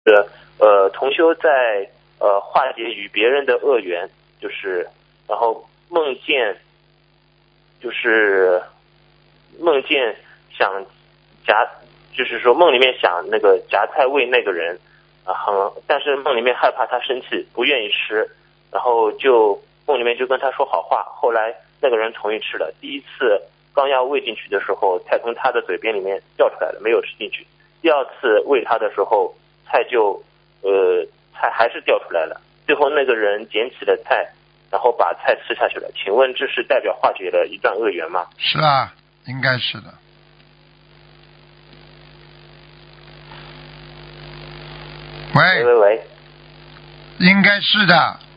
同修在化解与别人的恶缘，就是然后梦见想夹，就是说梦里面想那个夹菜喂那个人但是梦里面害怕他生气不愿意吃，然后就梦里面就跟他说好话，后来那个人同意吃了。第一次刚要喂进去的时候，菜从他的嘴边里面掉出来了，没有吃进去。第二次喂他的时候，菜还是掉出来了。最后那个人捡起了菜，然后把菜吃下去了。请问这是代表化解了一段恶缘吗？ 是啊，应该是的。喂， 喂， 应该是的。